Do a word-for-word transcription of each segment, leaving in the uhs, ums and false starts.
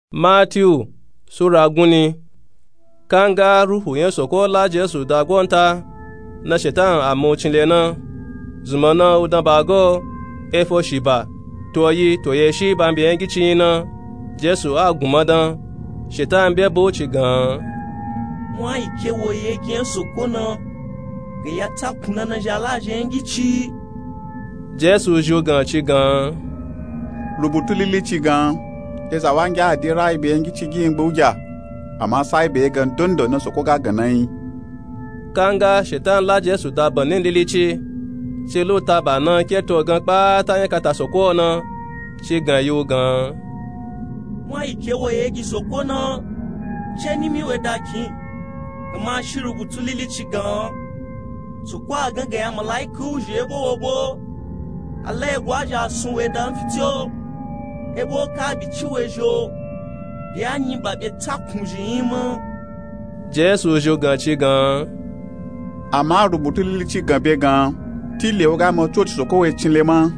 Matthew Sura guni. Kanga ruhu yen soko la Jesu da gwanta na shetan amochinle na zumana udan bago efo shiba toyi toye shi bambi engi china Jesu agumadan shetan be bo chigan mwa ike woye gen soko na ge ya takuna na jala jengi chi Jesu jogan chigan lubutulili chigan eza wanga adira ibe engi chigi ngbuja ama sai be gan dondo na soko ga ganai Kanga shetan la Jesu da banin lilichi se lo taba na keto gan pa ta yen kata soko na chi gan yo gan mwa ike woye gi soko na cheni mi wedaki ma shiru butulili chigan soko agan ga ya malaiku jebo obo ale gwaja sun wedan fitio ebo ka bi chiwejo ya nyi ba be takunjima Jesu jogan chigan ama rubutulili chigan be gan ti le oga mo to soko we chinlema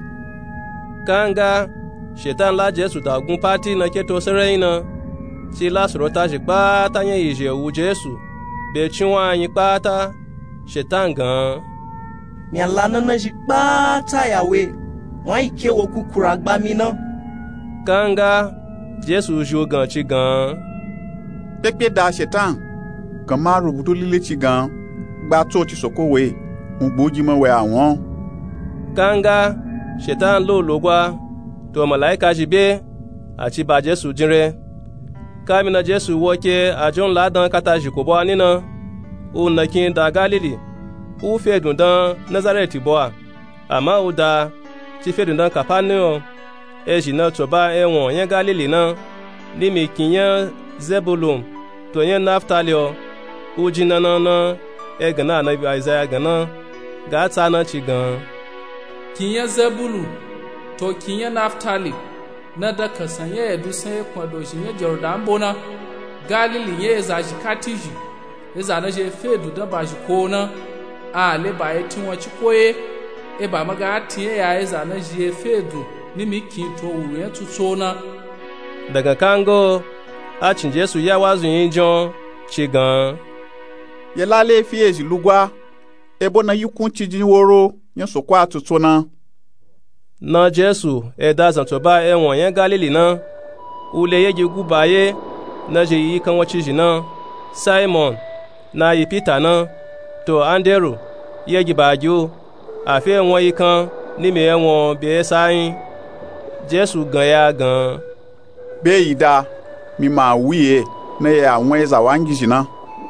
Kanga shetan la Jesu da gun party na keto sereina ti la sorota jipa ta yen ije wu Jesu be chiwa yin pata shetan gan mi alana na jipa ta yawe won ike wo kukura gba mi na Kanga Jesu jogan chigan pepe da shetan kama rubutulili chigan gba to ti soko we ngboji mo we awon Kanga shetan lo logwa to malaika jibe ati ba Jesu jinre kamina Jesu woke ajon ladan kata jikobo anina o nakin da Galili u fedun dan Nazareti boa ama o da ti fedun dan Capernaum e jina to ba ewon yen Galili na ni mi kinyan Zebulun to yen Naftali o u jina na na e gana na bi Isaiah gana ga ta na ci gan kinyan Zebulun to kinyan Naftali na da kasanye edu sai kwado shinye Jordan bona Galili ye za jikatiji ye za na je fedu da ba jikona a le ba yetin wachi koye e ba maga tiye ya ye za na je fedu ni miki to wuye tutsona daga kango a cin Jesu ya wazu yin jon chigan ye lale fi ezi lugwa ebo na yikun chijin woro yen soko atutsona na Jesu e da zanto ba ewon yen Galili na ule ye gigu baye na je yi kan wachi jina Simon na yi Peter na to Andrew ye gi bajo afi won yi kan ni me ewon be sayin Jesu gan ya gan be ida mi ma wiye na ye awon eza wangi jina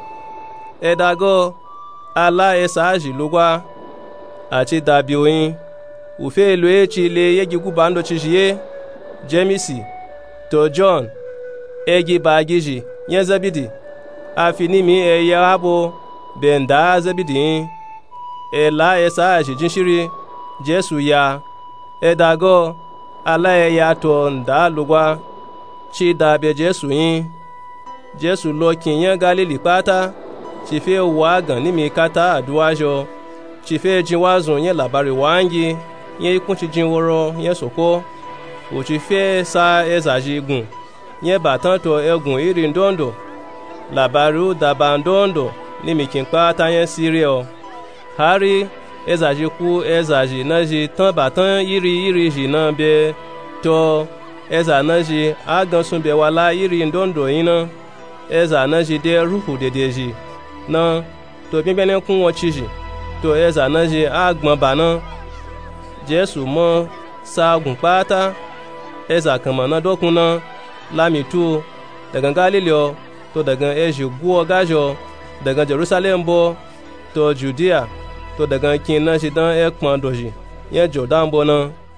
e dago ala esaji lugwa ati dabi oyin ufe lo echi le yegi gubando chijiye Jemisi to John egi bagiji yen Zebidi afini mi e yabo benda Zebidi e la esaji jinshiri Jesu ya e dago ala e ya to nda lugwa chi dabi Jesu yin Jesu lo kinyan Galili pata ti fe wa gan ni mi kata aduwajo ti fe jin wazun yen labari wangi yen ikun ti jin woro yen soko o ti fe sa ezaji gun yen batan to egun iri ndondo labari daba ndondo ni mi kin pata yen sire o hari ezaji ku ezaji naji tan batan iri iri ji na be to eza naji agan sun be wala iri ndondo yin na eza naji de ruhu dedeji na to bimbene kun won chiji to eza na je agbon ba na Jesu mo sagun pata eza kan mo na dokun na lami tu daga Galileo to daga eji guo gajo daga Jerusalem bo to Judea to daga kin na je dan ekpon doji yen Jordan bo na